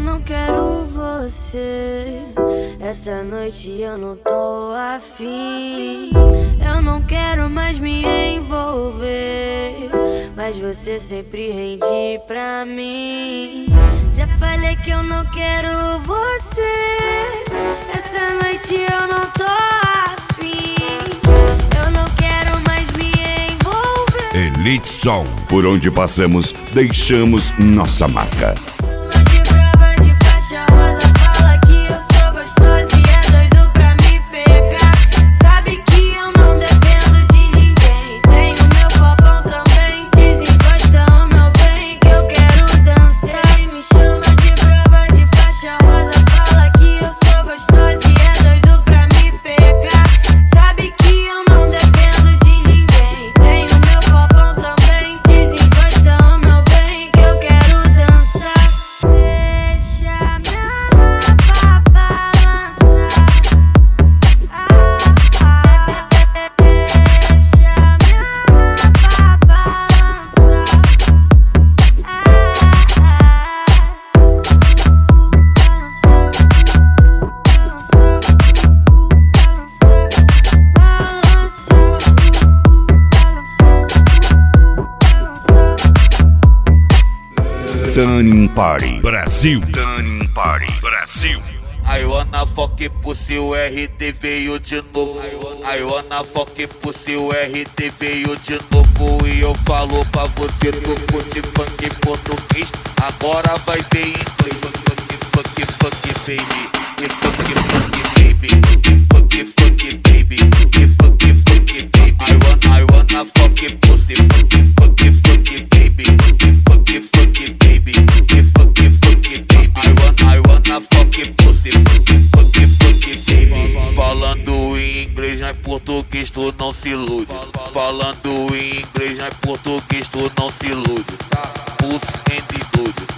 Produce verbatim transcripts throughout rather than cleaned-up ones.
não quero você. Essa noite eu não tô afim. Eu não quero mais me envolver, mas você sempre rende pra mim. Já falei que eu não quero você. Essa noite eu não tô afim. Eu não quero mais me envolver. Elite Som, por onde passamos, deixamos nossa marca. Tanning Party Brasil. Tanning Party Brasil. I wanna fuck pussy, o R D veio de novo. I wanna fuck pussy, o R D veio de novo. E eu falo pra você, tu curte funk português, agora vai ver em inglês. Fuck, fuck, fuck, baby. E fuck, fuck, baby. E fuck, fuck, baby. E fuck, fuck, baby. I wanna, I wanna fuck pussy, fuck, fuck, fuck, baby. E fuck, fuck, baby. E fuck, fuck, baby. I wanna, I wanna fuck pussy, fuck, fuck, fuck, baby. Falando em inglês, não é português, tu não se ilude. Falando em inglês, não é português, tu não se ilude. Pussy and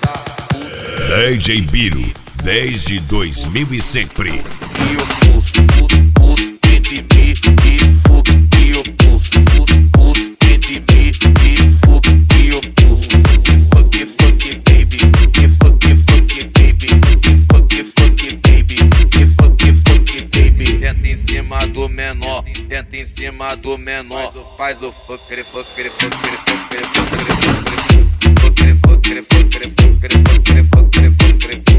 dude. D J Biro, desde dois mil e sempre. E o pulso, pulso, pulso, entre mim e fuga. E o pulso, pulso, pulso, entre mim e fuga. E o pulso, fuck, fuck, baby. E fuck, fuck, baby. E fuck, fuck, baby. E fuck, fuck, baby. Senta em cima do menor, senta em cima do menor. Faz o fuck, fuck, fuck, fuck, fuck, fuck, fuck, fuck, fuck, fuck, fuck, fuck, fuck, fuck, fuck, fuck, fuck, fuck.